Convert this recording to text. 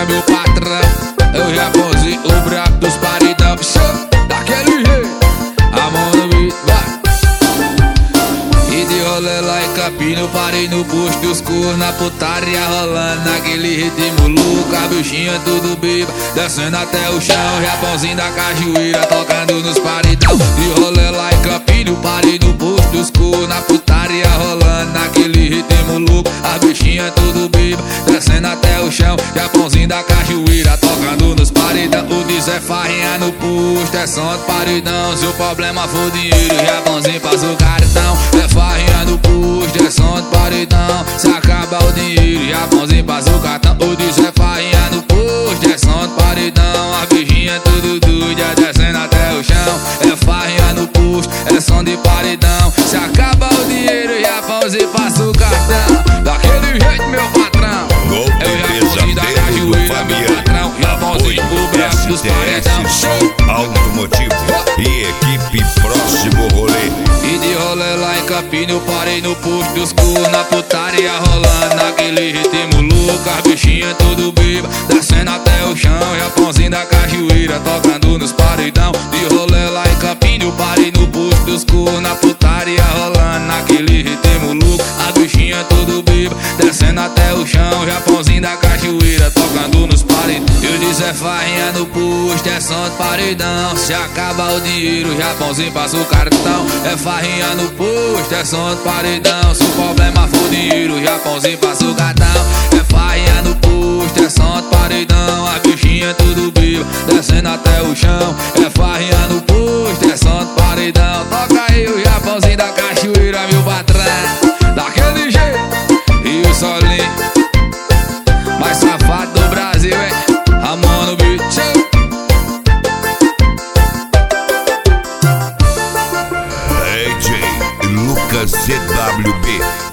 cajuíra, meu patrão. É o Japãozinho, o brabo dos paredão. Daquele jeito, a mão no beat, vai. E de rolê lá em Campina, eu parei no posto dos cor, na putaria rolando naquele ritmo louco. A bichinha tudo beba, descendo até o chão. Japãozinho da cajuíra, tocando nos paredão. De rolê lá em Campina, eu parei no posto dos cor, na putaria rolando naquele ritmo louco. A bichinha tudo beba, descendo até o chão. Japãozinho da cajuíra, tocando nos paredão. O Zé Farrinha no posto, é som de paredão. Se o problema for dinheiro, Japãozinho passa o cartão. É Farrinha no posto, é som de paredão. Se acaba o dinheiro, Japãozinho passa o cartão. O Zé Farrinha no posto, é som de paredão. A bichinha tudo doida, descendo até o chão. É Farrinha no posto, é som de paredão. Se acaba o dinheiro, Japãozinho passa o cartão. Daquele jeito, meu patrão. É o Japãozinho da cajuíra, meu patrão. Japãozinho, o brabo dos paredão. Automotivo e equipe Próximo Rolê. E de rolê lá em Campina, eu parei no posto dos cor, na putaria rolando naquele ritmo louco. A bichinha tudo beba, descendo até o chão. Japãozinho da cajuíra, tocando nos paredão. De rolê lá em Campina, eu parei no posto dos cor, na putaria rolando naquele ritmo louco. A bichinha tudo beba, descendo até o chão. Japãozinho da cajuíra, tocando nos paredão. Eu disse é Farrinha no posto, é som de paredão. Se acaba o dinheiro, Japãozinho passa o cartão. É Farrinha no posto, é som de paredão. Se o problema for dinheiro, Japãozinho passa o cartão. É Farrinha no posto, é som de paredão. A bichinha tudo beba, descendo até o chão. É Farrinha no posto, é som de paredão. Toca aí o Japãozinho da cajuíra, meu patrão. Daquele jeito, e o Solinho mais safado do Brasil, hein? A mão no beat. DJ Lucas CWB.